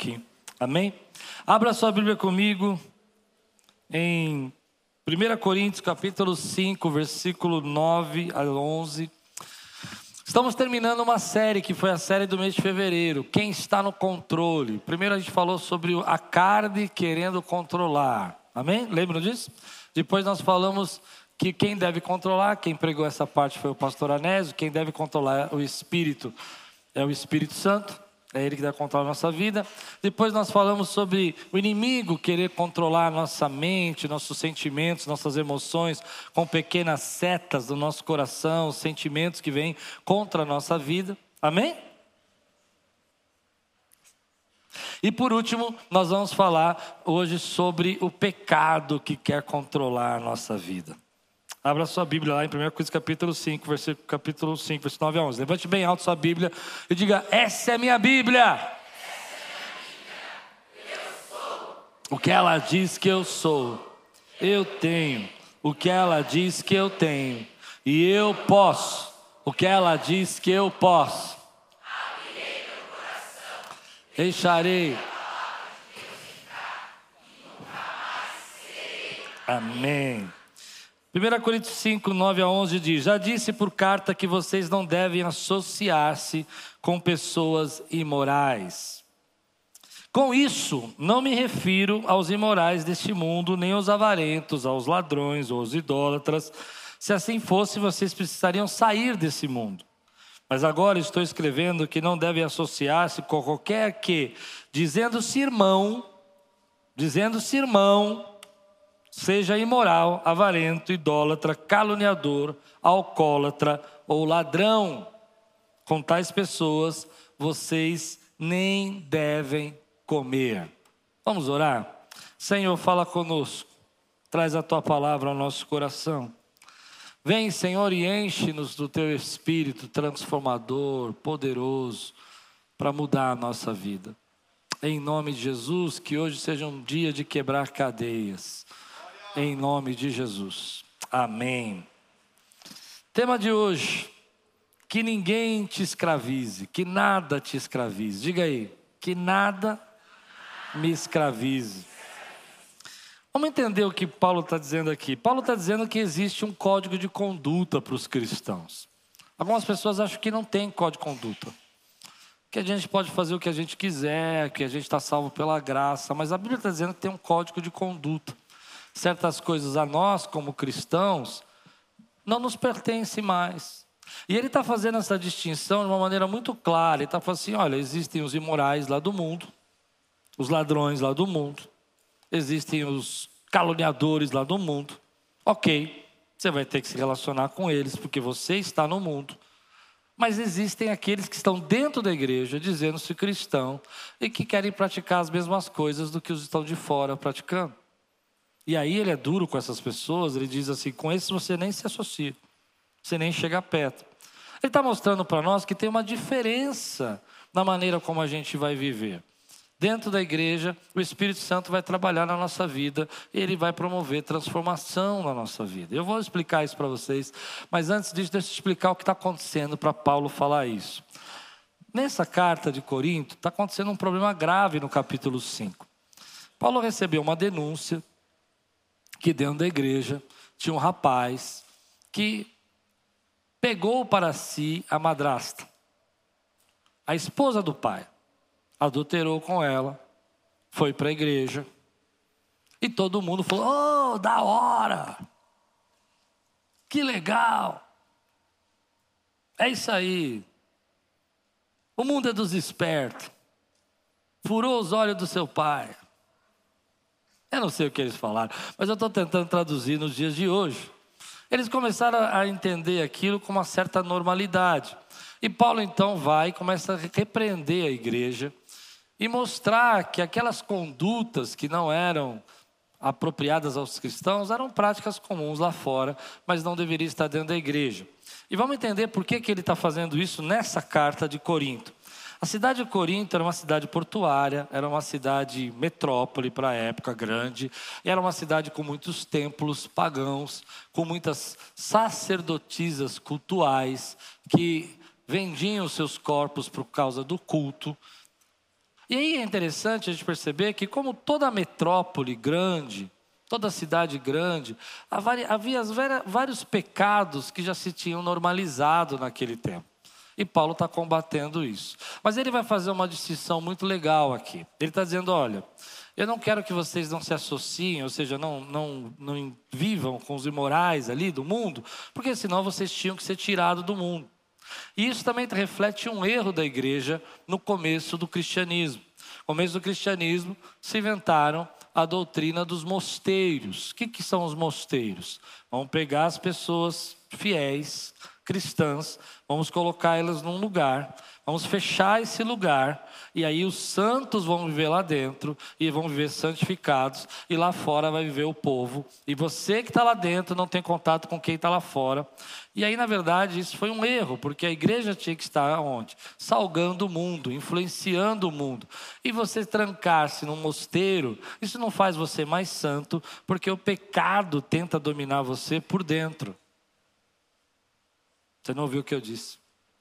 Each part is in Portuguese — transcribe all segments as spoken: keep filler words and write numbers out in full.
aqui. Amém? Abra sua Bíblia comigo em primeira Coríntios capítulo cinco, versículo nove a onze. Estamos terminando uma série que foi a série do mês de fevereiro. Quem está no controle? Primeiro a gente falou sobre a carne querendo controlar. Amém? Lembram disso? Depois nós falamos que quem deve controlar, quem pregou essa parte foi o pastor Anésio. Quem deve controlar o Espírito é o Espírito Santo. É Ele que deve controlar a nossa vida. Depois nós falamos sobre o inimigo querer controlar a nossa mente, nossos sentimentos, nossas emoções, com pequenas setas do nosso coração, sentimentos que vêm contra a nossa vida. Amém? E por último, nós vamos falar hoje sobre o pecado que quer controlar a nossa vida. Abra sua Bíblia lá em primeira Coríntios capítulo cinco, versículo, capítulo cinco, versículo nove a onze. Levante bem alto sua Bíblia e diga: essa é minha Bíblia. Essa é minha Bíblia. Eu sou. O que ela diz que eu sou, eu tenho. O que ela diz que eu tenho, e eu posso. O que ela diz que eu posso. Abrirei meu coração. Deixarei. Amém. primeira Coríntios cinco, nove a onze diz: já disse por carta que vocês não devem associar-se com pessoas imorais. Com isso, não me refiro aos imorais deste mundo, nem aos avarentos, aos ladrões ou aos idólatras. Se assim fosse, vocês precisariam sair desse mundo. Mas agora estou escrevendo que não devem associar-se com qualquer que, dizendo-se irmão, dizendo-se irmão, seja imoral, avarento, idólatra, caluniador, alcoólatra ou ladrão. Com tais pessoas, vocês nem devem comer. Vamos orar? Senhor, fala conosco. Traz a Tua palavra ao nosso coração. Vem, Senhor, e enche-nos do Teu Espírito transformador, poderoso, para mudar a nossa vida. Em nome de Jesus, que hoje seja um dia de quebrar cadeias. Em nome de Jesus. Amém. Tema de hoje: que ninguém te escravize, que nada te escravize. Diga aí, que nada me escravize. Vamos entender o que Paulo está dizendo aqui. Paulo está dizendo que existe um código de conduta para os cristãos. Algumas pessoas acham que não tem código de conduta, que a gente pode fazer o que a gente quiser, que a gente está salvo pela graça, mas a Bíblia está dizendo que tem um código de conduta. Certas coisas a nós, como cristãos, não nos pertencem mais. E ele está fazendo essa distinção de uma maneira muito clara. Ele está falando assim: olha, existem os imorais lá do mundo, os ladrões lá do mundo, existem os caluniadores lá do mundo. Ok, você vai ter que se relacionar com eles, porque você está no mundo. Mas existem aqueles que estão dentro da igreja, dizendo-se cristão, e que querem praticar as mesmas coisas do que os que estão de fora praticando. E aí ele é duro com essas pessoas. Ele diz assim: com esses você nem se associa, você nem chega perto. Ele está mostrando para nós que tem uma diferença na maneira como a gente vai viver. Dentro da igreja, o Espírito Santo vai trabalhar na nossa vida, e Ele vai promover transformação na nossa vida. Eu vou explicar isso para vocês, mas antes disso, deixa eu explicar o que está acontecendo para Paulo falar isso. Nessa carta de Corinto, está acontecendo um problema grave no capítulo cinco. Paulo recebeu uma denúncia que dentro da igreja tinha um rapaz que pegou para si a madrasta, a esposa do pai, adulterou com ela, foi para a igreja, e todo mundo falou: oh, da hora, que legal, é isso aí, o mundo é dos espertos, furou os olhos do seu pai. Eu não sei o que eles falaram, mas eu estou tentando traduzir nos dias de hoje. Eles começaram a entender aquilo com uma certa normalidade. E Paulo então vai e começa a repreender a igreja e mostrar que aquelas condutas que não eram apropriadas aos cristãos eram práticas comuns lá fora, mas não deveriam estar dentro da igreja. E vamos entender por que, que ele está fazendo isso nessa carta de Corinto. A cidade de Corinto era uma cidade portuária, era uma cidade metrópole para a época, grande. E era uma cidade com muitos templos pagãos, com muitas sacerdotisas cultuais que vendiam seus corpos por causa do culto. E aí é interessante a gente perceber que, como toda metrópole grande, toda cidade grande, havia vários pecados que já se tinham normalizado naquele tempo. E Paulo está combatendo isso. Mas ele vai fazer uma distinção muito legal aqui. Ele está dizendo, olha, eu não quero que vocês não se associem, ou seja, não, não, não vivam com os imorais ali do mundo, porque senão vocês tinham que ser tirados do mundo. E isso também reflete um erro da igreja no começo do cristianismo. No começo do cristianismo se inventaram a doutrina dos mosteiros. O que, que são os mosteiros? Vamos pegar as pessoas fiéis, cristãs, vamos colocá-las num lugar, vamos fechar esse lugar, e aí os santos vão viver lá dentro, e vão viver santificados, e lá fora vai viver o povo, e você que está lá dentro não tem contato com quem está lá fora. E aí, na verdade, isso foi um erro, porque a igreja tinha que estar onde? Salgando o mundo, influenciando o mundo. E você trancar-se num mosteiro, isso não faz você mais santo, porque o pecado tenta dominar você por dentro. Você não ouviu o que eu disse?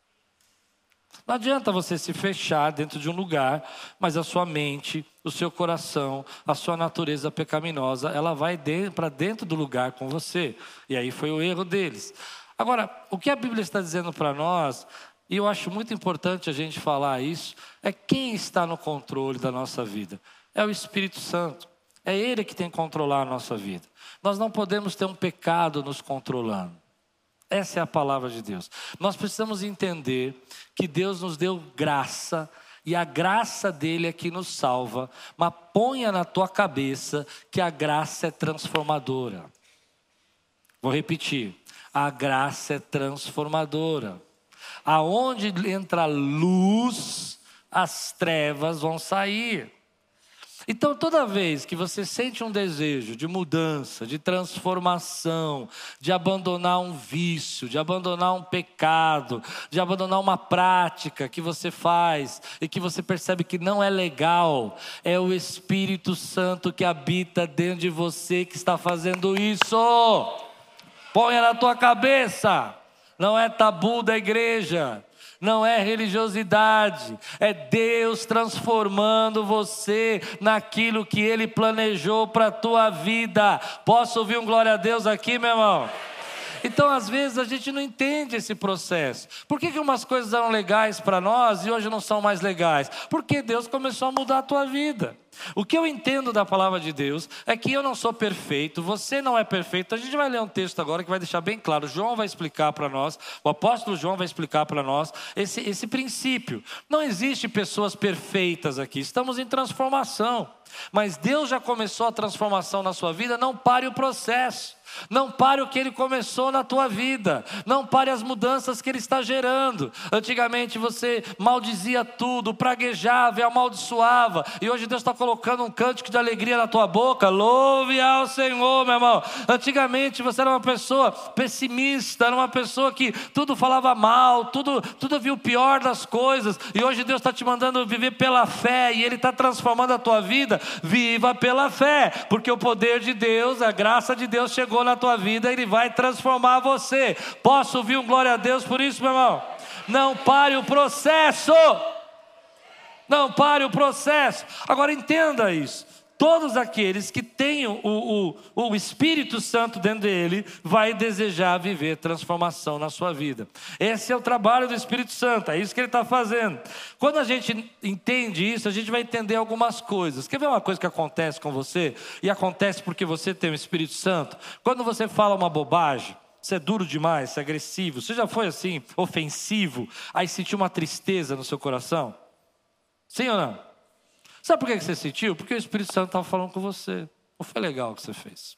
Não adianta você se fechar dentro de um lugar, mas a sua mente, o seu coração, a sua natureza pecaminosa, ela vai de, para dentro do lugar com você. E aí foi o erro deles. Agora, o que a Bíblia está dizendo para nós, e eu acho muito importante a gente falar isso, é quem está no controle da nossa vida. É o Espírito Santo. É Ele que tem que controlar a nossa vida. Nós não podemos ter um pecado nos controlando. Essa é a palavra de Deus. Nós precisamos entender que Deus nos deu graça, e a graça dele é que nos salva, mas ponha na tua cabeça que a graça é transformadora. Vou repetir, a graça é transformadora. Aonde entra luz, as trevas vão sair. Então, toda vez que você sente um desejo de mudança, de transformação, de abandonar um vício, de abandonar um pecado, de abandonar uma prática que você faz e que você percebe que não é legal, é o Espírito Santo que habita dentro de você que está fazendo isso. Ponha na tua cabeça, não é tabu da igreja. Não é religiosidade, é Deus transformando você naquilo que Ele planejou para a tua vida. Posso ouvir um glória a Deus aqui, meu irmão? Então, às vezes, a gente não entende esse processo. Por que que umas coisas eram legais para nós e hoje não são mais legais? Porque Deus começou a mudar a tua vida. O que eu entendo da palavra de Deus é que eu não sou perfeito, você não é perfeito. A gente vai ler um texto agora que vai deixar bem claro. João vai explicar para nós, o apóstolo João vai explicar para nós esse, esse princípio. Não existe pessoas perfeitas aqui, estamos em transformação. Mas Deus já começou a transformação na sua vida, não pare o processo. Não pare o que Ele começou na tua vida. Não pare as mudanças que Ele está gerando. Antigamente você maldizia tudo, praguejava e amaldiçoava. E hoje Deus está colocando um cântico de alegria na tua boca. Louve ao Senhor, meu irmão. Antigamente você era uma pessoa pessimista, era uma pessoa que tudo falava mal, tudo, tudo via o pior das coisas. E hoje Deus está te mandando viver pela fé. E Ele está transformando a tua vida. Viva pela fé, porque o poder de Deus, a graça de Deus chegou na tua vida, Ele vai transformar você. Posso ouvir um glória a Deus por isso, meu irmão? Não pare o processo. Não pare o processo. Agora entenda isso. Todos aqueles que têm o, o, o Espírito Santo dentro dele, vai desejar viver transformação na sua vida. Esse é o trabalho do Espírito Santo, é isso que ele está fazendo. Quando a gente entende isso, a gente vai entender algumas coisas. Quer ver uma coisa que acontece com você? E acontece porque você tem o Espírito Santo. Quando você fala uma bobagem, você é duro demais, você é agressivo, você já foi assim, ofensivo, aí sentiu uma tristeza no seu coração? Sim ou não? Sabe por que você sentiu? Porque o Espírito Santo estava falando com você. Não foi legal o que você fez.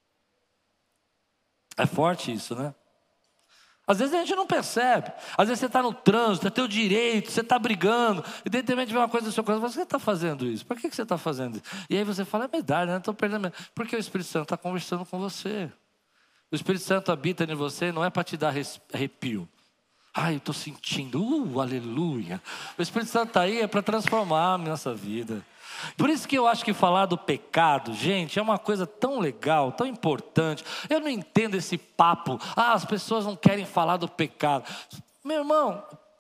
É forte isso, né? Às vezes a gente não percebe. Às vezes você está no trânsito, é teu direito, você está brigando, e de repente vem uma coisa no seu coração, você está fazendo isso? Por que você está fazendo isso? E aí você fala, é verdade, né? Estou perdendo. Porque o Espírito Santo está conversando com você. O Espírito Santo habita em você, não é para te dar arrepio. Ai, eu estou sentindo, uh, aleluia. O Espírito Santo está aí, é para transformar a nossa vida. Por isso que eu acho que falar do pecado, gente, é uma coisa tão legal, tão importante. Eu não entendo esse papo, ah, as pessoas não querem falar do pecado. Meu irmão, pecado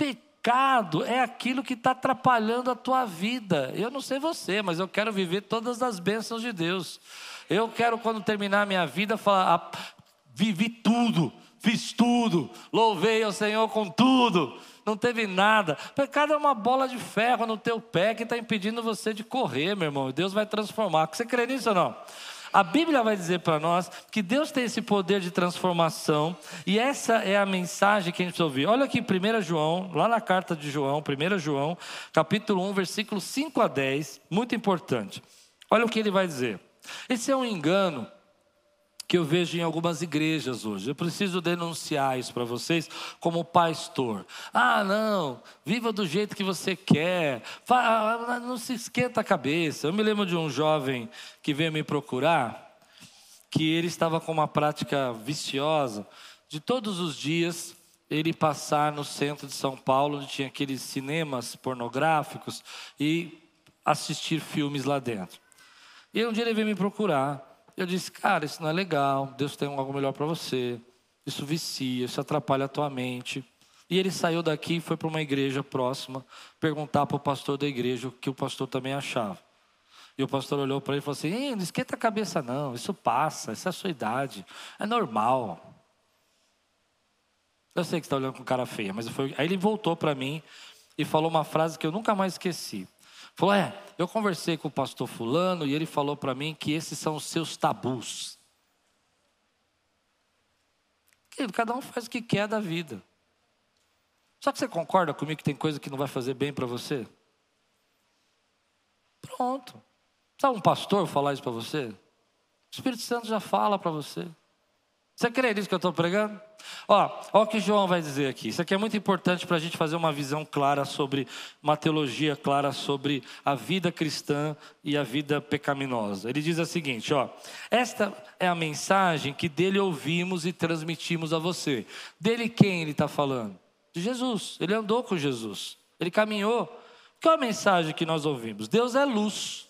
pecado é aquilo que está atrapalhando a tua vida. Eu não sei você, mas eu quero viver todas as bênçãos de Deus. Eu quero, quando terminar a minha vida, falar, ah, vivi tudo, fiz tudo, louvei ao Senhor com tudo. Não teve nada. Pecado é uma bola de ferro no teu pé que está impedindo você de correr, meu irmão. Deus vai transformar. Você crê nisso ou não? A Bíblia vai dizer para nós que Deus tem esse poder de transformação. E essa é a mensagem que a gente precisa ouvir. Olha aqui em primeiro João, lá na carta de João, primeiro João, capítulo um, versículos cinco a dez. Muito importante. Olha o que ele vai dizer. Esse é um engano que eu vejo em algumas igrejas hoje. Eu preciso denunciar isso para vocês como pastor. Ah, não, viva do jeito que você quer. Não se esquenta a cabeça. Eu me lembro de um jovem que veio me procurar, que ele estava com uma prática viciosa de todos os dias ele passar no centro de São Paulo, onde tinha aqueles cinemas pornográficos, e assistir filmes lá dentro. E um dia ele veio me procurar. Eu disse, cara, isso não é legal, Deus tem algo melhor para você, isso vicia, isso atrapalha a tua mente. E ele saiu daqui e foi para uma igreja próxima, perguntar para o pastor da igreja o que o pastor também achava. E o pastor olhou para ele e falou assim, não esquenta a cabeça não, isso passa, isso é a sua idade, é normal. Eu sei que você está olhando com cara feia, mas foi... Aí ele voltou para mim e falou uma frase que eu nunca mais esqueci. Falou, é, eu conversei com o pastor fulano e ele falou para mim que esses são os seus tabus. Cada um faz o que quer da vida. Só que você concorda comigo que tem coisa que não vai fazer bem para você? Pronto. Sabe um pastor falar isso para você? O Espírito Santo já fala para você. Você crê nisso que eu estou pregando? Ó, ó o que João vai dizer aqui. Isso aqui é muito importante para a gente fazer uma visão clara sobre, uma teologia clara sobre a vida cristã e a vida pecaminosa. Ele diz o seguinte, ó. Esta é a mensagem que dele ouvimos e transmitimos a você. Dele quem ele está falando? De Jesus. Ele andou com Jesus. Ele caminhou. Qual é a mensagem que nós ouvimos? Deus é luz.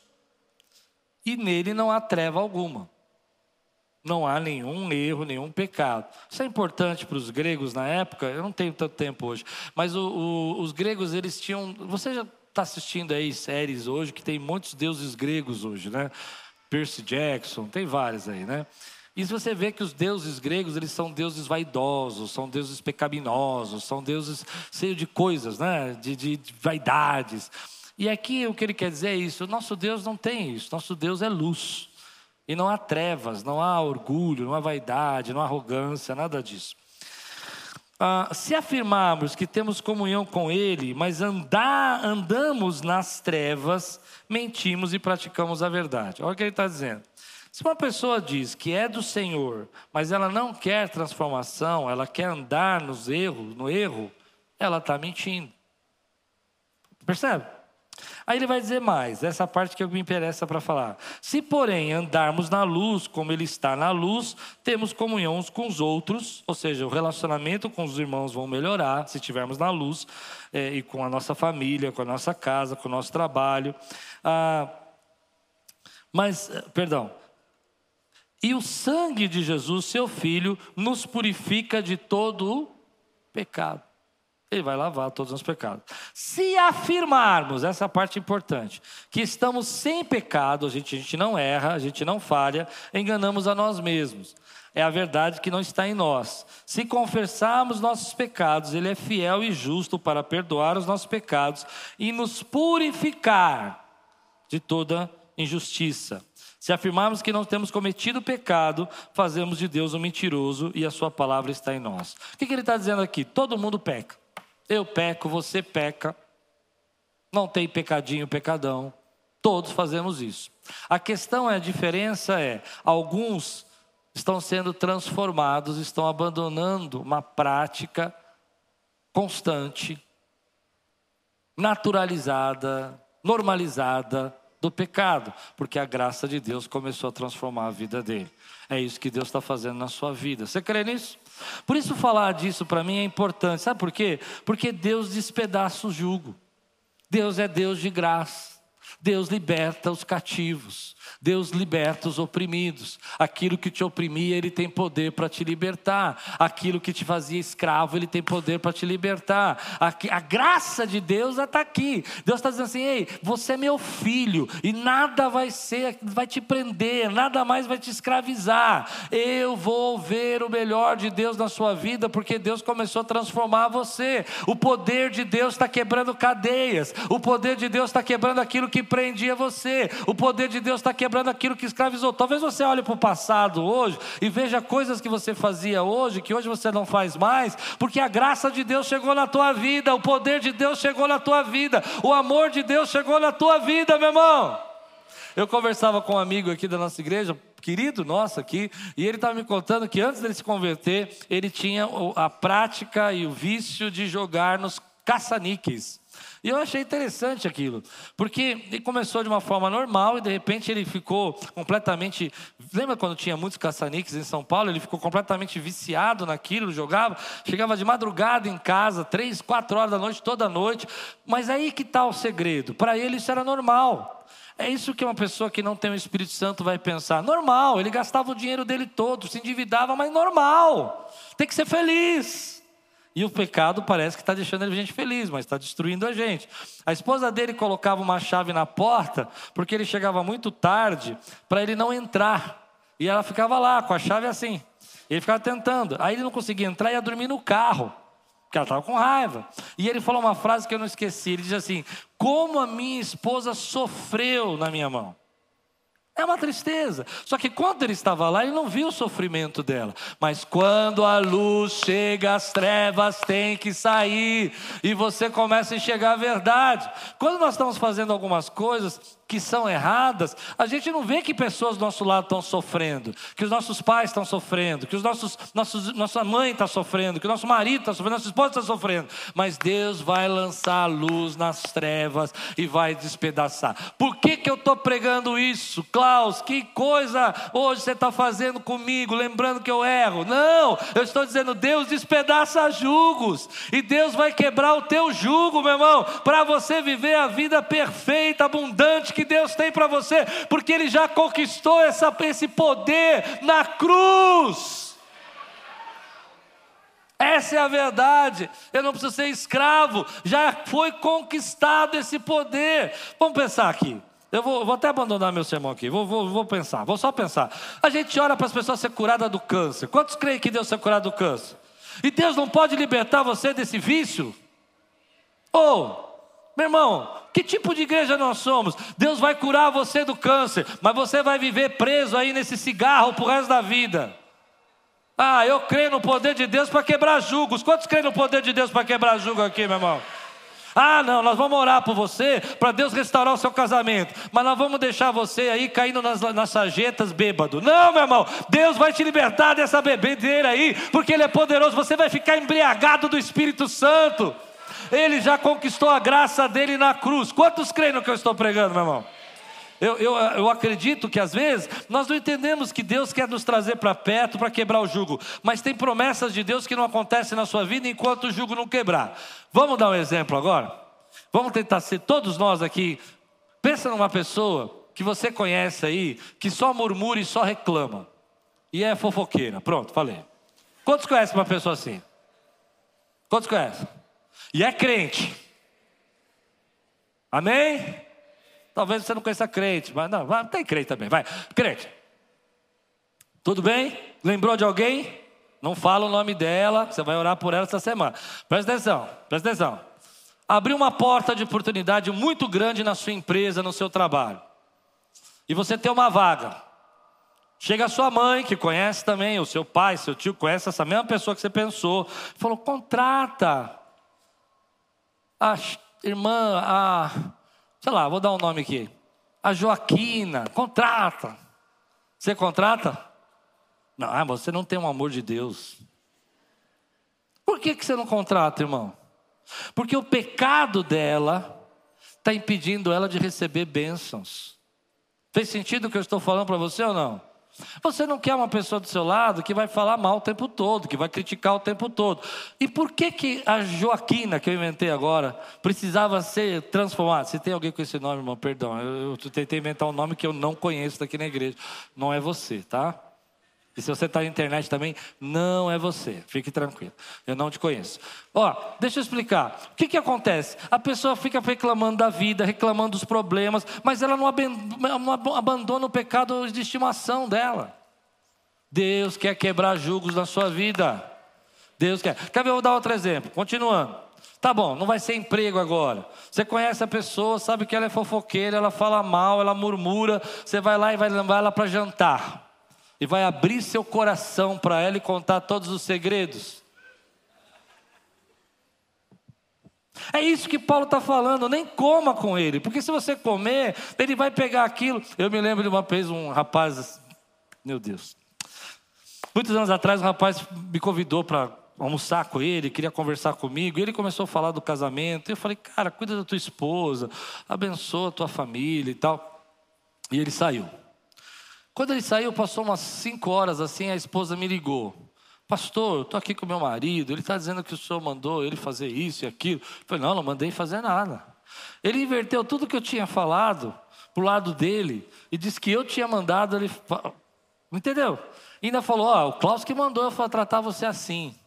E nele não há treva alguma. Não há nenhum erro, nenhum pecado. Isso é importante para os gregos na época. Eu não tenho tanto tempo hoje. Mas o, o, os gregos, eles tinham... Você já está assistindo aí séries hoje que tem muitos deuses gregos hoje, né? Percy Jackson, tem vários aí, né? E se você vê que os deuses gregos, eles são deuses vaidosos, são deuses pecaminosos, são deuses cheios de coisas, né? De, de, de vaidades. E aqui o que ele quer dizer é isso. O nosso Deus não tem isso. Nosso Deus é luz. E não há trevas, não há orgulho, não há vaidade, não há arrogância, nada disso. Ah, se afirmarmos que temos comunhão com Ele, mas andar, andamos nas trevas, mentimos e praticamos a verdade. Olha o que ele está dizendo. Se uma pessoa diz que é do Senhor, mas ela não quer transformação, ela quer andar nos erros, no erro, ela está mentindo. Percebe? Aí ele vai dizer mais, essa parte que me interessa para falar. Se, porém, andarmos na luz, como ele está na luz, temos comunhão uns com os outros, ou seja, o relacionamento com os irmãos vão melhorar, se estivermos na luz, é, e com a nossa família, com a nossa casa, com o nosso trabalho. Ah, mas, perdão, e o sangue de Jesus, seu Filho, nos purifica de todo o pecado. Ele vai lavar todos os pecados. Se afirmarmos, essa parte importante, que estamos sem pecado, a gente, a gente não erra, a gente não falha, enganamos a nós mesmos. É a verdade que não está em nós. Se confessarmos nossos pecados, Ele é fiel e justo para perdoar os nossos pecados e nos purificar de toda injustiça. Se afirmarmos que não temos cometido pecado, fazemos de Deus um mentiroso e a sua palavra está em nós. O que, que ele está dizendo aqui? Todo mundo peca. Eu peco, você peca, não tem pecadinho, pecadão, todos fazemos isso. A questão é, a diferença é, alguns estão sendo transformados, estão abandonando uma prática constante, naturalizada, normalizada do pecado, porque a graça de Deus começou a transformar a vida dele. É isso que Deus está fazendo na sua vida. Você crê nisso? Por isso falar disso para mim é importante. Sabe por quê? Porque Deus despedaça o jugo. Deus é Deus de graça. Deus liberta os cativos. Deus liberta os oprimidos. Aquilo que te oprimia, Ele tem poder para te libertar. Aquilo que te fazia escravo, Ele tem poder para te libertar. A, a graça de Deus está aqui. Deus está dizendo assim: ei, você é meu filho, e nada vai ser, vai te prender, nada mais vai te escravizar. Eu vou ver o melhor de Deus na sua vida, porque Deus começou a transformar você. O poder de Deus está quebrando cadeias. O poder de Deus está quebrando aquilo que prendia você. O poder de Deus está quebrando aquilo que escravizou. Talvez você olhe para o passado hoje e veja coisas que você fazia hoje, que hoje você não faz mais, porque a graça de Deus chegou na tua vida, o poder de Deus chegou na tua vida, o amor de Deus chegou na tua vida, meu irmão. Eu conversava com um amigo aqui da nossa igreja, querido nosso aqui, e ele estava me contando que antes dele se converter, ele tinha a prática e o vício de jogar nos caça-níqueis. E eu achei interessante aquilo, porque ele começou de uma forma normal e de repente ele ficou completamente... Lembra quando tinha muitos caça-níqueis em São Paulo? Ele ficou completamente viciado naquilo, jogava, chegava de madrugada em casa, três, quatro horas da noite, toda noite. Mas aí que está o segredo, para ele isso era normal. É isso que uma pessoa que não tem o Espírito Santo vai pensar. Normal, ele gastava o dinheiro dele todo, se endividava, mas normal, tem que ser feliz. E o pecado parece que está deixando a gente feliz, mas está destruindo a gente. A esposa dele colocava uma chave na porta, porque ele chegava muito tarde, para ele não entrar. E ela ficava lá, com a chave assim. Ele ficava tentando. Aí ele não conseguia entrar e ia dormir no carro, porque ela estava com raiva. E ele falou uma frase que eu não esqueci. Ele diz assim: como a minha esposa sofreu na minha mão. É uma tristeza. Só que quando ele estava lá, ele não viu o sofrimento dela. Mas quando a luz chega, as trevas têm que sair. E você começa a enxergar a verdade. Quando nós estamos fazendo algumas coisas que são erradas, a gente não vê que pessoas do nosso lado estão sofrendo, que os nossos pais estão sofrendo, que os nossos, nossos, nossa mãe está sofrendo, que o nosso marido está sofrendo, nossa esposa está sofrendo. Mas Deus vai lançar a luz nas trevas e vai despedaçar. Por que que eu estou pregando isso? Klaus, que coisa hoje você está fazendo comigo, lembrando que eu erro? Não, eu estou dizendo, Deus despedaça julgos, e Deus vai quebrar o teu jugo, meu irmão, para você viver a vida perfeita, abundante que Deus tem para você, porque Ele já conquistou essa, esse poder na cruz. Essa é a verdade. Eu não preciso ser escravo, já foi conquistado esse poder. Vamos pensar aqui. Eu vou, vou até abandonar meu sermão aqui, vou, vou, vou pensar, vou só pensar. A gente ora para as pessoas serem curadas do câncer. Quantos creem que Deus é curado do câncer? E Deus não pode libertar você desse vício? Ou... meu irmão, que tipo de igreja nós somos? Deus vai curar você do câncer, mas você vai viver preso aí nesse cigarro pro resto da vida. Ah, eu creio no poder de Deus para quebrar julgos. Quantos creem no poder de Deus para quebrar julgo aqui, meu irmão? Ah, não, nós vamos orar por você, para Deus restaurar o seu casamento, mas nós vamos deixar você aí caindo nas, nas sarjetas bêbado. Não, meu irmão, Deus vai te libertar dessa bebedeira aí, porque Ele é poderoso. Você vai ficar embriagado do Espírito Santo. Ele já conquistou a graça dele na cruz. Quantos creem no que eu estou pregando, meu irmão? Eu, eu, eu acredito que às vezes nós não entendemos que Deus quer nos trazer para perto para quebrar o jugo, mas tem promessas de Deus que não acontecem na sua vida enquanto o jugo não quebrar. Vamos dar um exemplo agora? Vamos tentar ser todos nós aqui. Pensa numa pessoa que você conhece aí, que só murmura e só reclama, e é fofoqueira. Pronto, falei. Quantos conhecem uma pessoa assim? Quantos conhecem? E é crente. Amém? Talvez você não conheça crente, mas não, tem crente também, vai. Crente. Tudo bem? Lembrou de alguém? Não fala o nome dela, você vai orar por ela essa semana. Presta atenção, presta atenção. Abriu uma porta de oportunidade muito grande na sua empresa, no seu trabalho. E você tem uma vaga. Chega a sua mãe, que conhece também, o seu pai, seu tio, conhece essa mesma pessoa que você pensou. Falou, contrata. A irmã, a, sei lá, vou dar um nome aqui, a Joaquina, contrata. Você contrata? Não, ah, você não tem um amor de Deus. Por que que você não contrata, irmão? Porque o pecado dela está impedindo ela de receber bênçãos. Fez sentido o que eu estou falando para você ou não? Você não quer uma pessoa do seu lado que vai falar mal o tempo todo, que vai criticar o tempo todo. E por que que a Joaquina, que eu inventei agora, precisava ser transformada? Se tem alguém com esse nome, irmão, perdão. Eu, eu tentei inventar um nome que eu não conheço daqui na igreja. Não é você, tá? E se você está na internet também, não é você. Fique tranquilo. Eu não te conheço. Ó, deixa eu explicar. O que que acontece? A pessoa fica reclamando da vida, reclamando dos problemas, mas ela não abandona o pecado de estimação dela. Deus quer quebrar julgos na sua vida. Deus quer. Quer ver? Eu vou dar outro exemplo. Continuando. Tá bom, não vai ser emprego agora. Você conhece a pessoa, sabe que ela é fofoqueira, ela fala mal, ela murmura. Você vai lá e vai levar ela para jantar. E vai abrir seu coração para ela e contar todos os segredos. É isso que Paulo está falando, nem coma com ele. Porque se você comer, ele vai pegar aquilo. Eu me lembro de uma vez um rapaz, meu Deus. Muitos anos atrás um rapaz me convidou para almoçar com ele, queria conversar comigo. E ele começou a falar do casamento. E eu falei, cara, cuida da tua esposa, abençoa a tua família e tal. E ele saiu. Quando ele saiu, passou umas cinco horas assim, a esposa me ligou. Pastor, eu estou aqui com meu marido, ele está dizendo que o senhor mandou ele fazer isso e aquilo. Eu falei, não, não mandei fazer nada. Ele inverteu tudo que eu tinha falado para o lado dele e disse que eu tinha mandado ele... Entendeu? E ainda falou, ó, oh, o Klaus que mandou eu tratar você assim.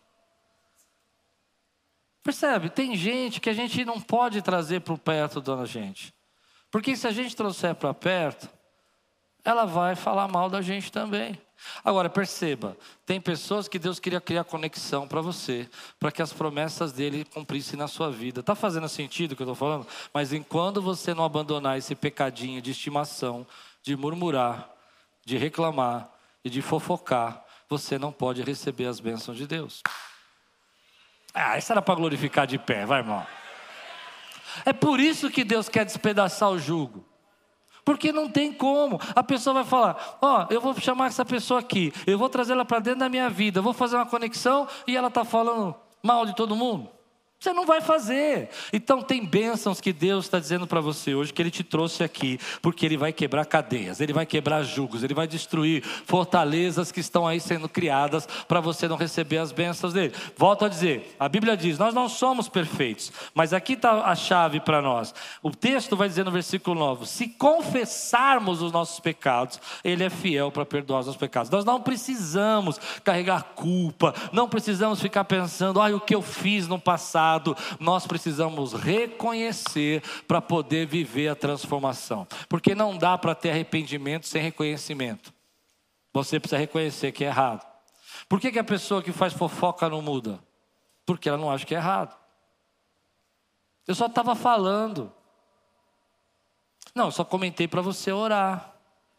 Percebe? Tem gente que a gente não pode trazer para perto da gente. Porque se a gente trouxer para perto, ela vai falar mal da gente também. Agora perceba, tem pessoas que Deus queria criar conexão para você, para que as promessas dele cumprissem na sua vida. Está fazendo sentido o que eu estou falando? Mas enquanto você não abandonar esse pecadinho de estimação, de murmurar, de reclamar e de fofocar, você não pode receber as bênçãos de Deus. Ah, isso era para glorificar de pé, vai, irmão. É por isso que Deus quer despedaçar o jugo. Porque não tem como. A pessoa vai falar, ó, oh, eu vou chamar essa pessoa aqui, eu vou trazer ela para dentro da minha vida, eu vou fazer uma conexão e ela está falando mal de todo mundo. Você não vai fazer. Então tem bênçãos que Deus está dizendo para você hoje, que Ele te trouxe aqui, porque Ele vai quebrar cadeias, Ele vai quebrar julgos, Ele vai destruir fortalezas que estão aí sendo criadas para você não receber as bênçãos dEle. Volto a dizer, a Bíblia diz, nós não somos perfeitos, mas aqui está a chave para nós. O texto vai dizer no versículo nove, se confessarmos os nossos pecados, Ele é fiel para perdoar os nossos pecados. Nós não precisamos carregar culpa, não precisamos ficar pensando, ah, o que eu fiz no passado. Nós precisamos reconhecer para poder viver a transformação. Porque não dá para ter arrependimento sem reconhecimento. Você precisa reconhecer que é errado. Por que que a pessoa que faz fofoca não muda? Porque ela não acha que é errado. Eu só estava falando. Não, eu só comentei para você orar.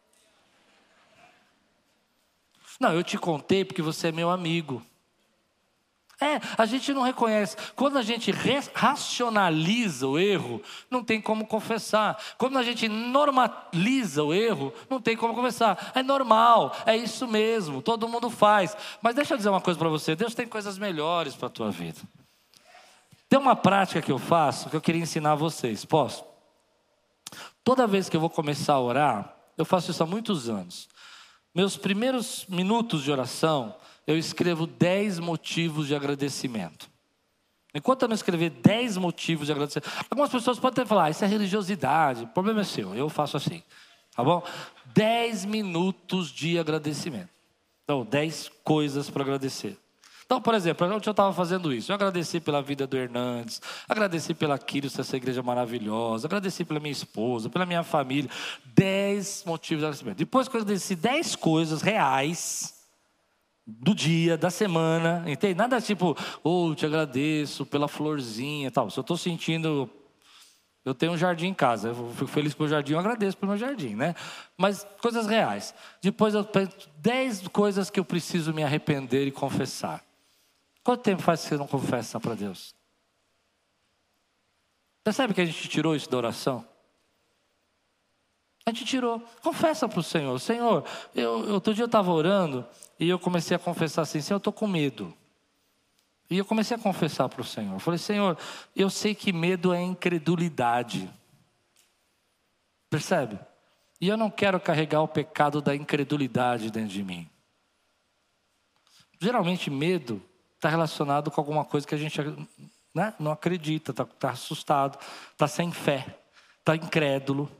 Não, eu te contei porque você é meu amigo. É, a gente não reconhece. Quando a gente racionaliza o erro, não tem como confessar. Quando a gente normaliza o erro, não tem como confessar. É normal, é isso mesmo, todo mundo faz. Mas deixa eu dizer uma coisa para você, Deus tem coisas melhores para a tua vida. Tem uma prática que eu faço, que eu queria ensinar a vocês, posso? Toda vez que eu vou começar a orar, eu faço isso há muitos anos. Meus primeiros minutos de oração, eu escrevo dez motivos de agradecimento. Enquanto eu não escrever dez motivos de agradecimento, algumas pessoas podem até falar, ah, isso é religiosidade, o problema é seu, eu faço assim, tá bom? dez minutos de agradecimento. Então, dez coisas para agradecer. Então, por exemplo, ontem eu estava fazendo isso, eu agradeci pela vida do Hernandes, agradeci pela Quírios, essa igreja maravilhosa, agradeci pela minha esposa, pela minha família, dez motivos de agradecimento. Depois que eu agradeci dez coisas reais do dia, da semana, entende? Nada tipo, oh, te agradeço pela florzinha e tal. Se eu estou sentindo, eu tenho um jardim em casa, eu fico feliz com o jardim, eu agradeço pelo meu jardim, né? Mas coisas reais. Depois eu penso, dez coisas que eu preciso me arrepender e confessar. Quanto tempo faz que você não confessa para Deus? Percebe que a gente tirou isso da oração? A gente tirou. Confessa para o Senhor. Senhor, eu, outro dia eu estava orando e eu comecei a confessar assim, Senhor, eu estou com medo. E eu comecei a confessar para o Senhor. Eu falei, Senhor, eu sei que medo é incredulidade. Percebe? E eu não quero carregar o pecado da incredulidade dentro de mim. Geralmente medo está relacionado com alguma coisa que a gente, né, não acredita, está tá assustado, está sem fé, está incrédulo.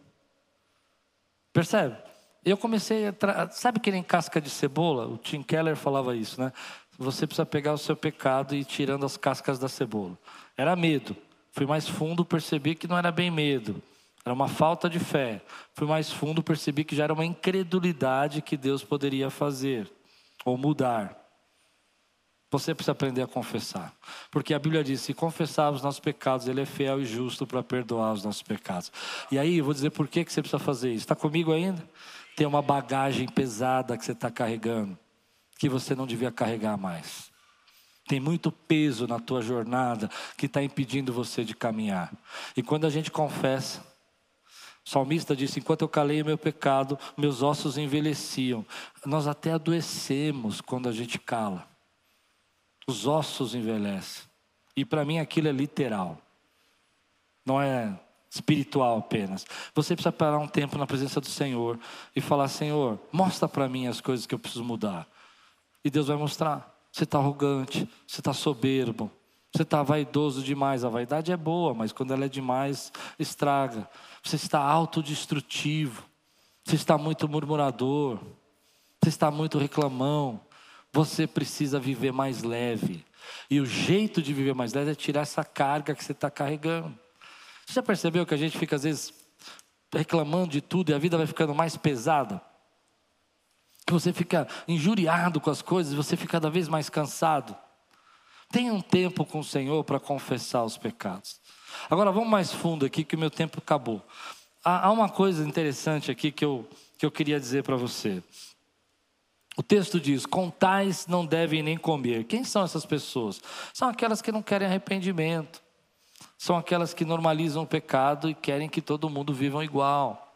Percebe? Eu comecei a... Tra... Sabe que nem casca de cebola? O Tim Keller falava isso, né? Você precisa pegar o seu pecado e ir tirando as cascas da cebola. Era medo. Fui mais fundo, percebi que não era bem medo. Era uma falta de fé. Fui mais fundo, percebi que já era uma incredulidade que Deus poderia fazer ou mudar. Você precisa aprender a confessar. Porque a Bíblia diz, se confessarmos os nossos pecados, Ele é fiel e justo para perdoar os nossos pecados. E aí, eu vou dizer por que que você precisa fazer isso. Está comigo ainda? Tem uma bagagem pesada que você está carregando, que você não devia carregar mais. Tem muito peso na tua jornada que está impedindo você de caminhar. E quando a gente confessa, o salmista disse, enquanto eu calei o meu pecado, meus ossos envelheciam. Nós até adoecemos quando a gente cala. Os ossos envelhecem. E para mim aquilo é literal. Não é espiritual apenas. Você precisa parar um tempo na presença do Senhor e falar, Senhor, mostra para mim as coisas que eu preciso mudar. E Deus vai mostrar. Você está arrogante, você está soberbo, você está vaidoso demais. A vaidade é boa, mas quando ela é demais, estraga. Você está autodestrutivo, você está muito murmurador, você está muito reclamão. Você precisa viver mais leve. E o jeito de viver mais leve é tirar essa carga que você está carregando. Você já percebeu que a gente fica às vezes reclamando de tudo e a vida vai ficando mais pesada? Que você fica injuriado com as coisas, você fica cada vez mais cansado. Tenha um tempo com o Senhor para confessar os pecados. Agora vamos mais fundo aqui que o meu tempo acabou. Há, há uma coisa interessante aqui que eu, que eu queria dizer para você. O texto diz, com tais não devem nem comer. Quem são essas pessoas? São aquelas que não querem arrependimento. São aquelas que normalizam o pecado e querem que todo mundo viva igual.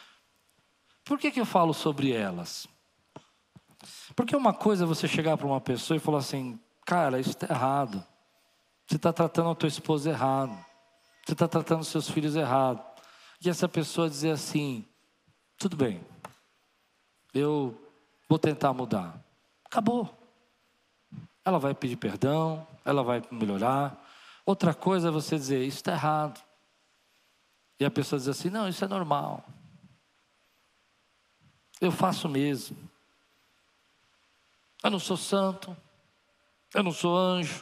Por que que eu falo sobre elas? Porque uma coisa é você chegar para uma pessoa e falar assim, cara, isso está errado. Você está tratando a tua esposa errado. Você está tratando os seus filhos errado. E essa pessoa dizer assim, tudo bem, eu vou tentar mudar. Acabou. Ela vai pedir perdão, ela vai melhorar. Outra coisa é você dizer, isso está errado. E a pessoa diz assim, não, isso é normal. Eu faço mesmo. Eu não sou santo. Eu não sou anjo.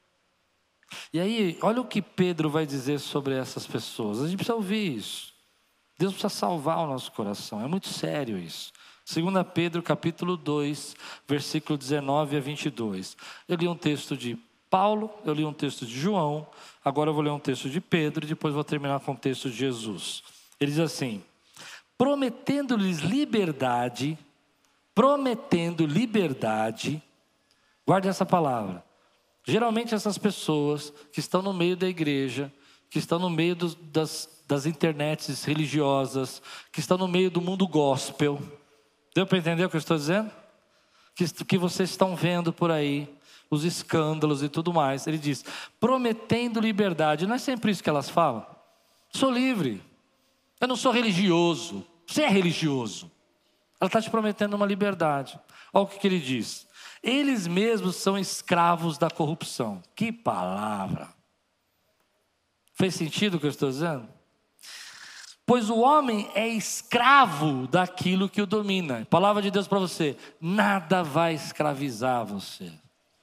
E aí, olha o que Pedro vai dizer sobre essas pessoas. A gente precisa ouvir isso. Deus precisa salvar o nosso coração. É muito sério isso. Segunda Pedro capítulo dois, versículo dezenove a vinte e dois. Eu li um texto de Paulo, eu li um texto de João, agora eu vou ler um texto de Pedro e depois vou terminar com o texto de Jesus. Ele diz assim, prometendo-lhes liberdade, prometendo liberdade, guarde essa palavra. Geralmente essas pessoas que estão no meio da igreja, que estão no meio dos, das, das internets religiosas, que estão no meio do mundo gospel, deu para entender o que eu estou dizendo? Que, que vocês estão vendo por aí, os escândalos e tudo mais. Ele diz, prometendo liberdade. Não é sempre isso que elas falam? Sou livre. Eu não sou religioso. Você é religioso. Ela está te prometendo uma liberdade. Olha o que, que ele diz. Eles mesmos são escravos da corrupção. Que palavra. Fez sentido o que eu estou dizendo? Pois o homem é escravo daquilo que o domina. Palavra de Deus para você. Nada vai escravizar você.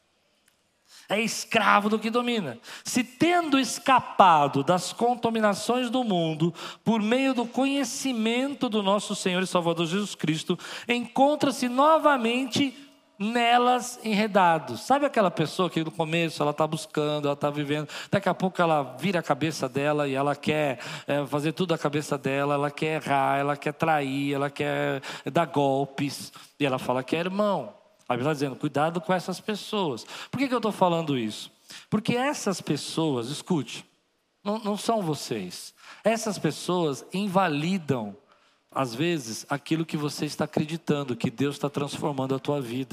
É escravo do que domina. Se tendo escapado das contaminações do mundo, por meio do conhecimento do nosso Senhor e Salvador Jesus Cristo, encontra-se novamente nelas enredados. Sabe aquela pessoa que no começo ela está buscando, ela está vivendo, daqui a pouco ela vira a cabeça dela e ela quer é, fazer tudo a cabeça dela, ela quer errar, ela quer trair, ela quer dar golpes, e ela fala que é irmão. A Bíblia está dizendo, cuidado com essas pessoas. Por que que eu estou falando isso? Porque essas pessoas, escute, não, não são vocês. Essas pessoas invalidam, às vezes, aquilo que você está acreditando, que Deus está transformando a tua vida.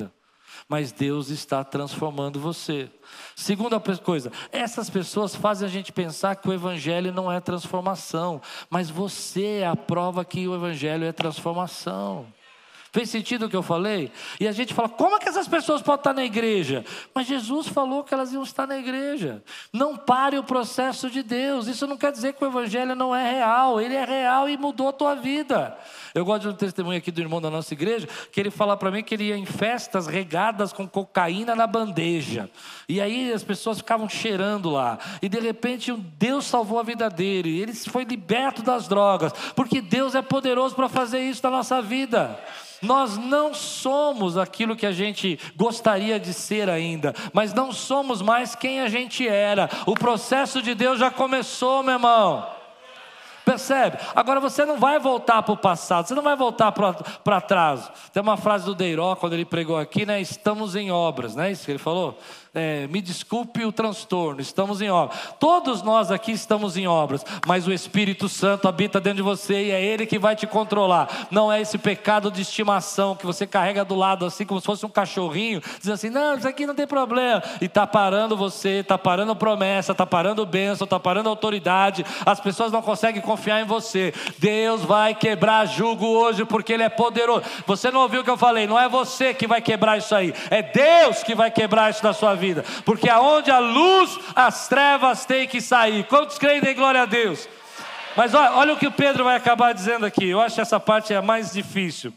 mas Deus está transformando você. Segunda coisa, essas pessoas fazem a gente pensar que o evangelho não é transformação, mas você é a prova que o evangelho é transformação. Fez sentido o que eu falei? E a gente fala, como é que essas pessoas podem estar na igreja? Mas Jesus falou que elas iam estar na igreja. Não pare o processo de Deus. Isso não quer dizer que o evangelho não é real. Ele é real e mudou a tua vida. Eu gosto de um testemunho aqui do irmão da nossa igreja, que ele fala para mim que ele ia em festas regadas com cocaína na bandeja. E aí as pessoas ficavam cheirando lá. E de repente Deus salvou a vida dele. Ele foi liberto das drogas. Porque Deus é poderoso para fazer isso na nossa vida. Nós não somos aquilo que a gente gostaria de ser ainda, mas não somos mais quem a gente era. O processo de Deus já começou, meu irmão. Percebe? Agora você não vai voltar para o passado, você não vai voltar para trás. Tem uma frase do Deiró, quando ele pregou aqui, né? Estamos em obras, não é isso que ele falou? É, me desculpe o transtorno, estamos em obras. Todos nós aqui estamos em obras, mas o Espírito Santo habita dentro de você e é Ele que vai te controlar. Não é esse pecado de estimação que você carrega do lado assim como se fosse um cachorrinho, diz assim, não, isso aqui não tem problema. E está parando você, está parando promessa, está parando bênção, está parando autoridade. As pessoas não conseguem confiar em você. Deus vai quebrar jugo hoje porque Ele é poderoso. Você não ouviu o que eu falei? Não é você que vai quebrar isso aí, é Deus que vai quebrar isso da sua vida. Porque aonde a luz, as trevas têm que sair. Quantos creem em glória a Deus? Mas olha, olha o que o Pedro vai acabar dizendo aqui. Eu acho que essa parte é a mais difícil.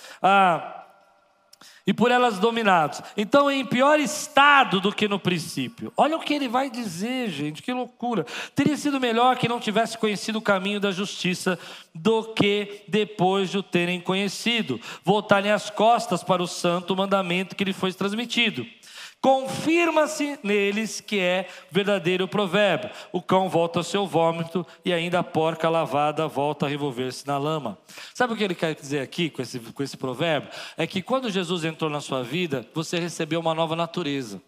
Ah, e por elas dominados. Então em pior estado do que no princípio. Olha o que ele vai dizer, gente, que loucura. Teria sido melhor que não tivesse conhecido o caminho da justiça do que depois de o terem conhecido, voltarem as costas para o santo mandamento que lhe foi transmitido. Confirma-se neles que é verdadeiro provérbio: o cão volta ao seu vômito e ainda a porca lavada volta a revolver-se na lama. Sabe o que ele quer dizer aqui com esse, com esse provérbio? É que quando Jesus entrou na sua vida, você recebeu uma nova natureza.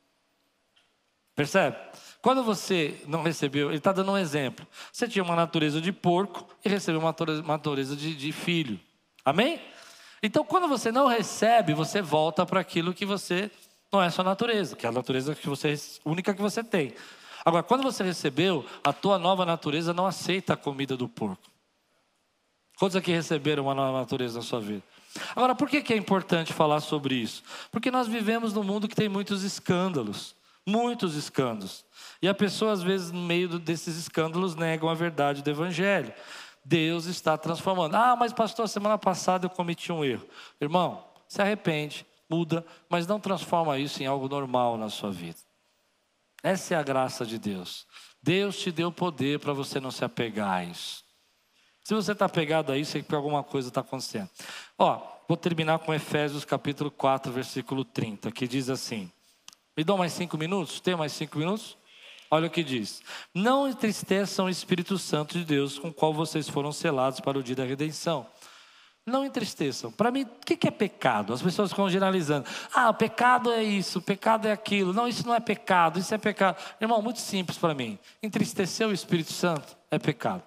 Percebe? Quando você não recebeu, ele está dando um exemplo. Você tinha uma natureza de porco e recebeu uma natureza de, de filho. Amém? Então quando você não recebe, você volta para aquilo que você... não é a sua natureza, que é a natureza que você, única que você tem. Agora, quando você recebeu, a tua nova natureza não aceita a comida do porco. Quantos aqui receberam uma nova natureza na sua vida? Agora, por que que é importante falar sobre isso? Porque nós vivemos num mundo que tem muitos escândalos. Muitos escândalos. E a pessoa, às vezes, no meio desses escândalos, negam a verdade do evangelho. Deus está transformando. Ah, mas pastor, semana passada eu cometi um erro. Irmão, se arrepende. Muda, mas não transforma isso em algo normal na sua vida. Essa é a graça de Deus. Deus te deu poder para você não se apegar a isso. Se você está apegado a isso, é que alguma coisa está acontecendo. Ó, vou terminar com Efésios capítulo quatro, versículo trinta, que diz assim. Me dão mais cinco minutos? Tem mais cinco minutos? Olha o que diz. Não entristeçam o Espírito Santo de Deus, com o qual vocês foram selados para o dia da redenção. Não entristeçam. Para mim, o que é pecado? As pessoas ficam generalizando. Ah, o pecado é isso, o pecado é aquilo. Não, isso não é pecado, isso é pecado. Irmão, muito simples para mim. Entristecer o Espírito Santo é pecado.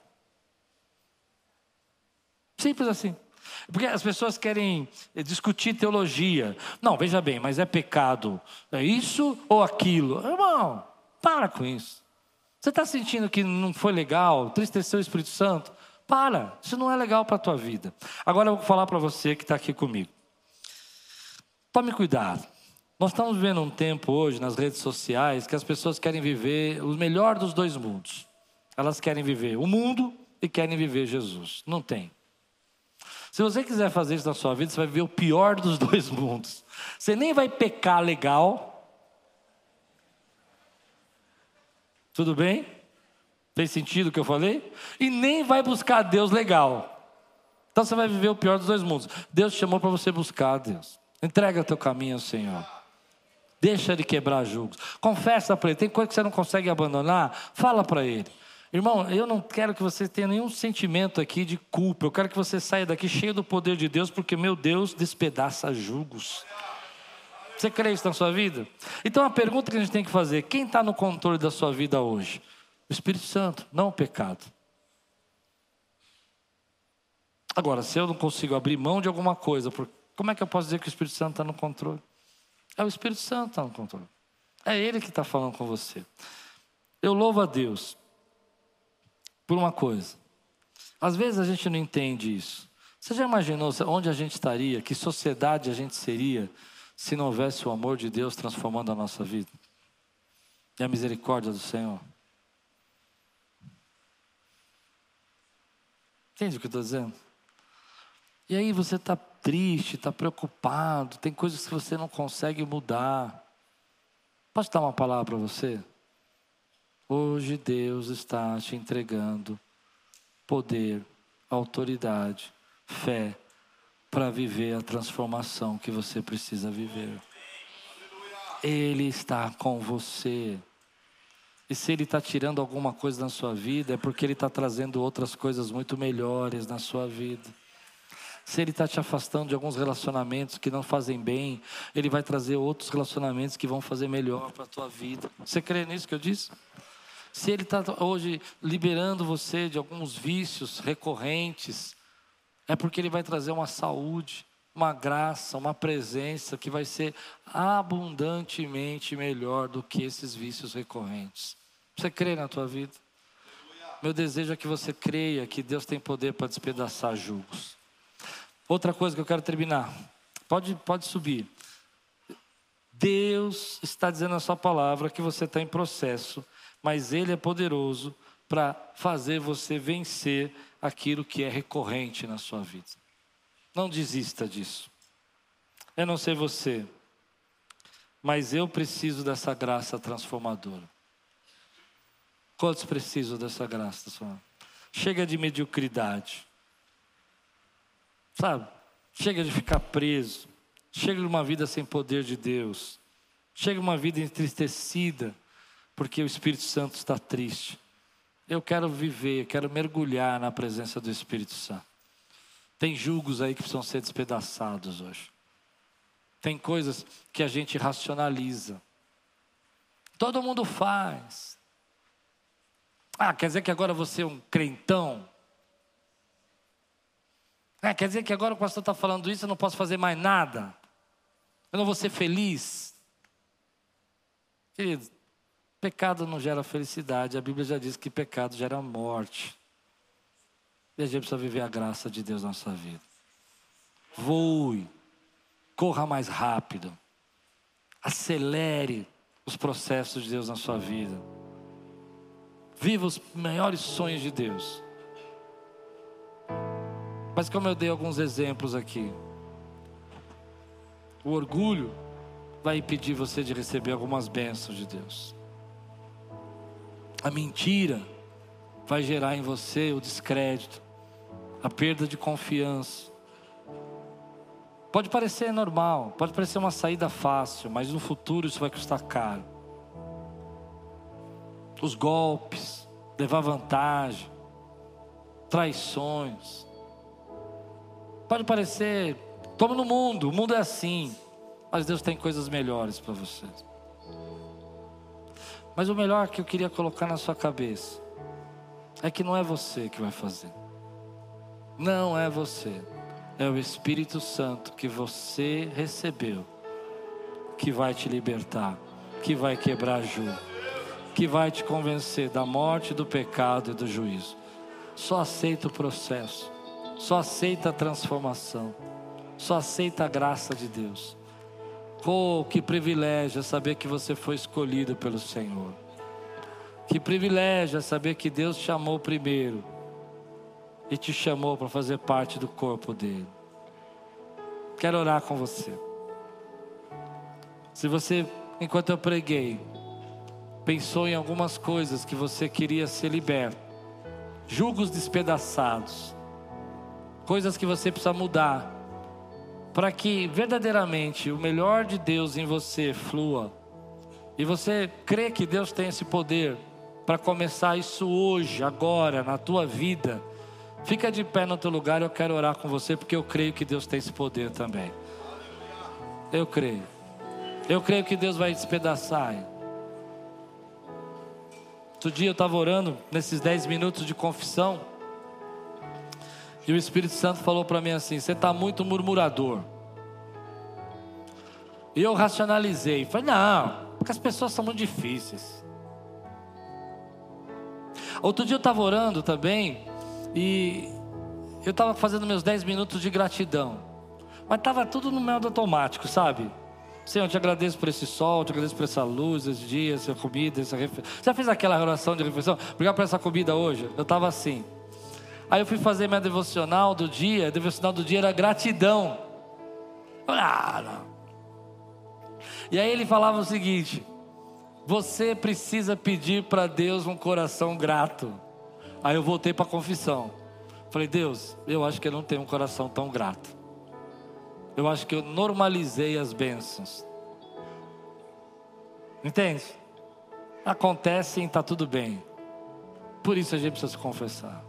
Simples assim. Porque as pessoas querem discutir teologia. Não, veja bem, mas é pecado. É isso ou aquilo? Irmão, para com isso. Você está sentindo que não foi legal? Entristecer o Espírito Santo? Para, isso não é legal para a tua vida. Agora eu vou falar para você que está aqui comigo. Tome cuidado. Nós estamos vivendo um tempo hoje nas redes sociais que as pessoas querem viver o melhor dos dois mundos. Elas querem viver o mundo e querem viver Jesus. Não tem. Se você quiser fazer isso na sua vida, você vai viver o pior dos dois mundos. Você nem vai pecar legal. Tudo bem? Fez sentido o que eu falei? E nem vai buscar Deus legal. Então você vai viver o pior dos dois mundos. Deus te chamou para você buscar a Deus. Entrega teu caminho ao Senhor. Deixa Ele quebrar julgos. Confessa para Ele. Tem coisa que você não consegue abandonar? Fala para Ele. Irmão, eu não quero que você tenha nenhum sentimento aqui de culpa. Eu quero que você saia daqui cheio do poder de Deus, porque meu Deus despedaça julgos. Você crê isso na sua vida? Então a pergunta que a gente tem que fazer: quem está no controle da sua vida hoje? O Espírito Santo, não o pecado. Agora, se eu não consigo abrir mão de alguma coisa, como é que eu posso dizer que o Espírito Santo está no controle? É o Espírito Santo que está no controle. É Ele que está falando com você. Eu louvo a Deus por uma coisa. Às vezes a gente não entende isso. Você já imaginou onde a gente estaria, que sociedade a gente seria, se não houvesse o amor de Deus transformando a nossa vida? E a misericórdia do Senhor? Entende o que eu estou dizendo? E aí você está triste, está preocupado, tem coisas que você não consegue mudar. Posso dar uma palavra para você? Hoje Deus está te entregando poder, autoridade, fé, para viver a transformação que você precisa viver. Ele está com você. E se Ele está tirando alguma coisa na sua vida, é porque Ele está trazendo outras coisas muito melhores na sua vida. Se Ele está te afastando de alguns relacionamentos que não fazem bem, Ele vai trazer outros relacionamentos que vão fazer melhor para a tua vida. Você crê nisso que eu disse? Se Ele está hoje liberando você de alguns vícios recorrentes, é porque Ele vai trazer uma saúde, uma graça, uma presença que vai ser abundantemente melhor do que esses vícios recorrentes. Você crê na tua vida? Meu desejo é que você creia que Deus tem poder para despedaçar julgos. Outra coisa que eu quero terminar. Pode, pode subir. Deus está dizendo na sua palavra que você está em processo, mas Ele é poderoso para fazer você vencer aquilo que é recorrente na sua vida. Não desista disso. Eu não sei você, mas eu preciso dessa graça transformadora. Quantos precisam dessa graça transformadora? Chega de mediocridade. Sabe? Chega de ficar preso. Chega de uma vida sem poder de Deus. Chega de uma vida entristecida, porque o Espírito Santo está triste. Eu quero viver, eu quero mergulhar na presença do Espírito Santo. Tem julgos aí que precisam ser despedaçados hoje. Tem coisas que a gente racionaliza. Todo mundo faz. Ah, quer dizer que agora você é um crentão? Ah, quer dizer que agora o pastor está falando isso, eu não posso fazer mais nada? Eu não vou ser feliz? Querido, pecado não gera felicidade. A Bíblia já diz que pecado gera morte. E a gente precisa viver a graça de Deus na nossa vida. Voe. Corra mais rápido. Acelere os processos de Deus na sua vida. Viva os maiores sonhos de Deus. Mas como eu dei alguns exemplos aqui, o orgulho vai impedir você de receber algumas bênçãos de Deus. A mentira vai gerar em você o descrédito, a perda de confiança. Pode parecer normal, pode parecer uma saída fácil, mas no futuro isso vai custar caro. Os golpes, levar vantagem, traições. Pode parecer, como no mundo, o mundo é assim, mas Deus tem coisas melhores para você. Mas o melhor que eu queria colocar na sua cabeça é que não é você que vai fazer. Não é você. É o Espírito Santo que você recebeu, que vai te libertar, que vai quebrar jugo, que vai te convencer da morte, do pecado e do juízo. Só aceita o processo, só aceita a transformação, só aceita a graça de Deus. Oh, que privilégio saber que você foi escolhido pelo Senhor. Que privilégio saber que Deus te amou primeiro e te chamou para fazer parte do corpo dele. Quero orar com você. Se você, enquanto eu preguei, pensou em algumas coisas que você queria ser liberto, julgos despedaçados, coisas que você precisa mudar, para que verdadeiramente o melhor de Deus em você flua, e você crê que Deus tem esse poder para começar isso hoje, agora, na tua vida, fica de pé no teu lugar. Eu quero orar com você, porque eu creio que Deus tem esse poder também. Eu creio. Eu creio que Deus vai despedaçar. Outro dia eu estava orando, nesses dez minutos de confissão, e o Espírito Santo falou para mim assim: você está muito murmurador. E eu racionalizei. Falei, não, porque as pessoas são muito difíceis. Outro dia eu estava orando também. E eu estava fazendo meus dez minutos de gratidão. Mas estava tudo no modo automático, sabe? Senhor, eu te agradeço por esse sol, te agradeço por essa luz, esse dia, essa comida, essa refeição. Já fez aquela oração de refeição? Obrigado por essa comida hoje. Eu estava assim. Aí eu fui fazer minha devocional do dia. A devocional do dia era gratidão. Ah, não. E aí ele falava o seguinte: você precisa pedir para Deus um coração grato. Aí eu voltei para a confissão. Falei, Deus, eu acho que eu não tenho um coração tão grato. Eu acho que eu normalizei as bênçãos. Entende? Acontecem, está tudo bem. Por isso a gente precisa se confessar.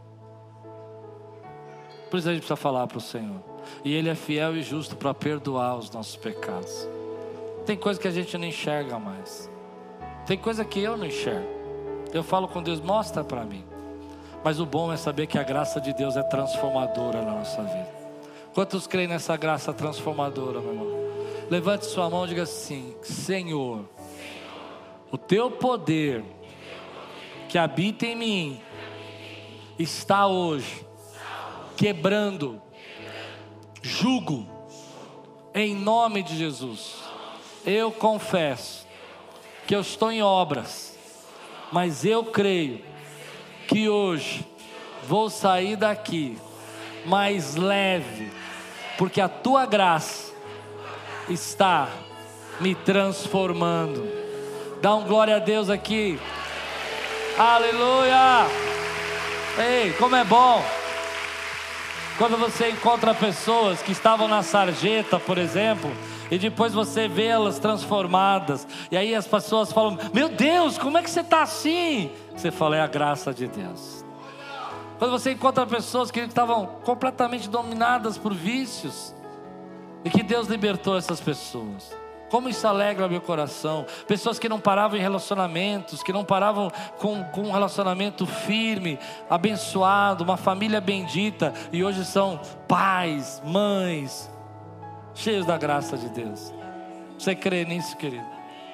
Por isso a gente precisa falar para o Senhor. E Ele é fiel e justo para perdoar os nossos pecados. Tem coisa que a gente não enxerga mais. Tem coisa que eu não enxergo. Eu falo com Deus, mostra para mim. Mas o bom é saber que a graça de Deus é transformadora na nossa vida. Quantos creem nessa graça transformadora, meu irmão? Levante sua mão e diga assim: Senhor, o teu poder que habita em mim está hoje quebrando jugo em nome de Jesus. Eu confesso que eu estou em obras, mas eu creio que hoje vou sair daqui mais leve, porque a tua graça está me transformando. Dá um glória a Deus aqui. Aleluia! Ei, como é bom quando você encontra pessoas que estavam na sarjeta, por exemplo, e depois você vê elas transformadas. E aí as pessoas falam, meu Deus, como é que você está assim? Você fala, é a graça de Deus. Quando você encontra pessoas que estavam completamente dominadas por vícios, e que Deus libertou essas pessoas. Como isso alegra meu coração. Pessoas que não paravam em relacionamentos, que não paravam com, com um relacionamento firme, abençoado, uma família bendita, e hoje são pais, mães, cheios da graça de Deus. Você crê nisso, querido?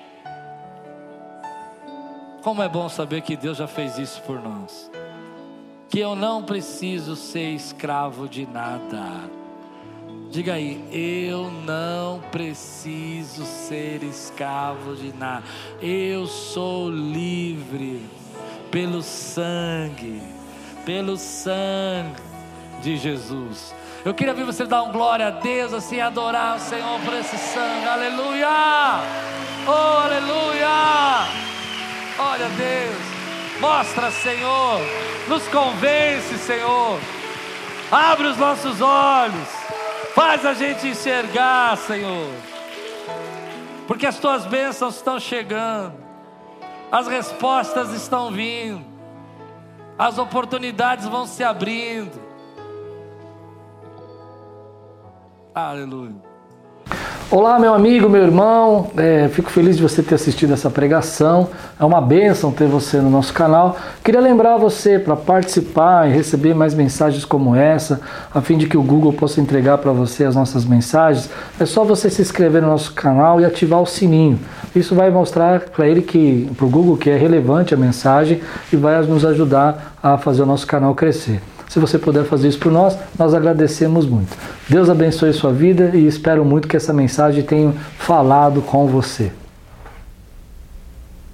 Como é bom saber que Deus já fez isso por nós. Que eu não preciso ser escravo de nada. Diga aí, eu não preciso ser escravo de nada. Eu sou livre pelo sangue, pelo sangue de Jesus. Eu queria ver você dar um glória a Deus, assim, adorar o Senhor por esse sangue. Aleluia! Oh, aleluia! Olha Deus, mostra, Senhor, nos convence, Senhor. Abre os nossos olhos. Faz a gente enxergar, Senhor, porque as tuas bênçãos estão chegando, as respostas estão vindo, as oportunidades vão se abrindo. Aleluia. Olá, meu amigo, meu irmão, é, fico feliz de você ter assistido essa pregação. É uma bênção ter você no nosso canal. Queria lembrar você para participar e receber mais mensagens como essa, a fim de que o Google possa entregar para você as nossas mensagens. É só você se inscrever no nosso canal e ativar o sininho. Isso vai mostrar para ele que, para o Google, que é relevante a mensagem e vai nos ajudar a fazer o nosso canal crescer. Se você puder fazer isso por nós, nós agradecemos muito. Deus abençoe sua vida e espero muito que essa mensagem tenha falado com você.